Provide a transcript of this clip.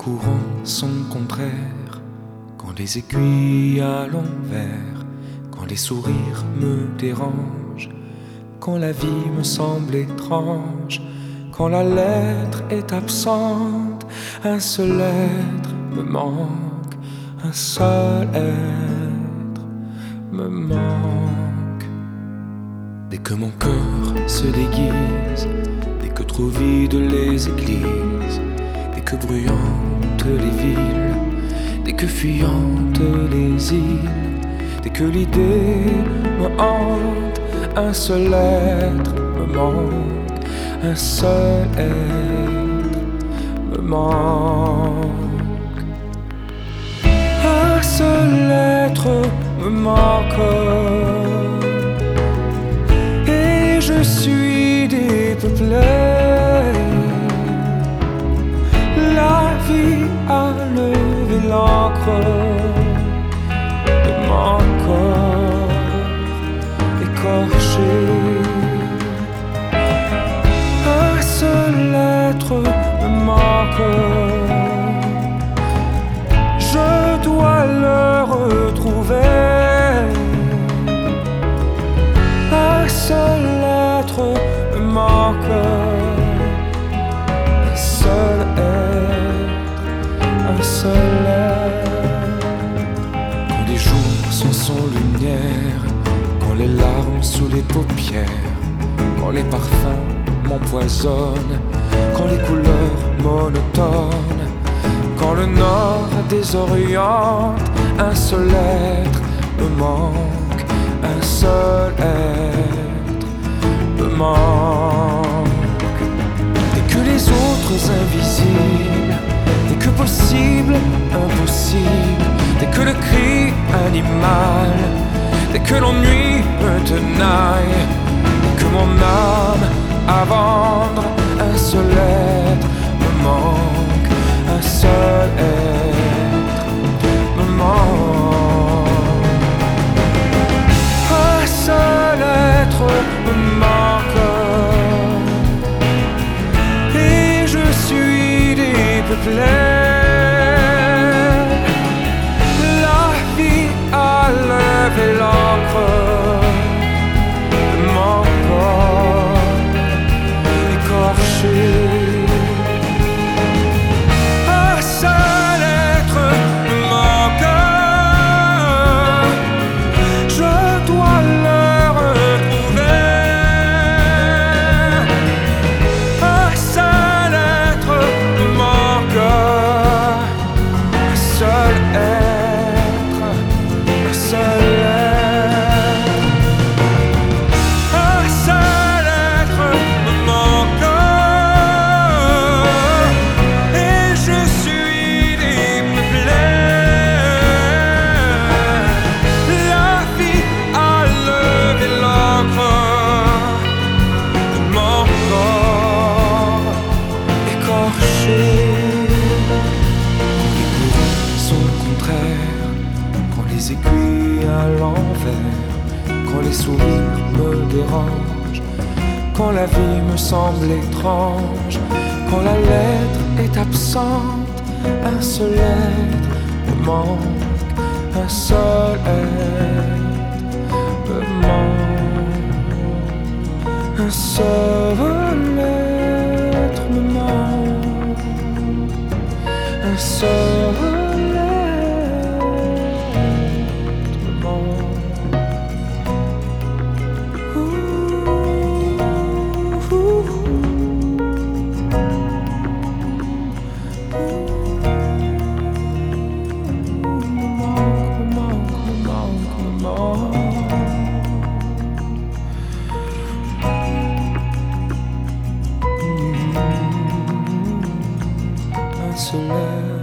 courants sont contraires, quand les aiguilles à l'envers, quand les sourires me dérangent, quand la vie me semble étrange, quand la lettre est absente, un seul être me manque, un seul être me manque. Dès que mon cœur se déguise, dès que trop vide les églises, dès que bruyantes les villes, dès que fuyantes les îles, dès que l'idée me hante, un seul être me manque, un seul être me manque. Un seul être me manque, et je suis dépeuplé. La vie a levé l'encre de mon corps écorché. Un seul être me manque, je dois le retrouver. Un seul être me manque, un seul être, un seul être. Quand les jours sont sans lumière, quand les larmes sous les paupières, quand les parfums m'empoisonnent, quand les couleurs monotones, quand le nord désoriente, un seul être me manque, un seul être me manque. Dès que les autres invisibles, dès que possible, impossible, dès que le cri animal, dès que l'ennui me tenaille, dès que mon âme à vendre, un seul être me manque, un seul être me manque. Un seul être me manque, et je suis dépeuplé. La vie a levé l'encre de mon corps écorché. Un seul être me manque, je dois le retrouver. Un seul être me manque, un seul être, un seul être. Un seul être me manque, et je suis dépeuplé. La vie a levé l'encre de mon corps écorché. Les courants sont contraires, quand les aiguilles à l'envers, quand les sourires me dérangent, quand la vie me semble étrange, quand la lettre est absente, un seul être me manque, un seul être me manque, un seul être me manque, un seul être me manque. Un seul être.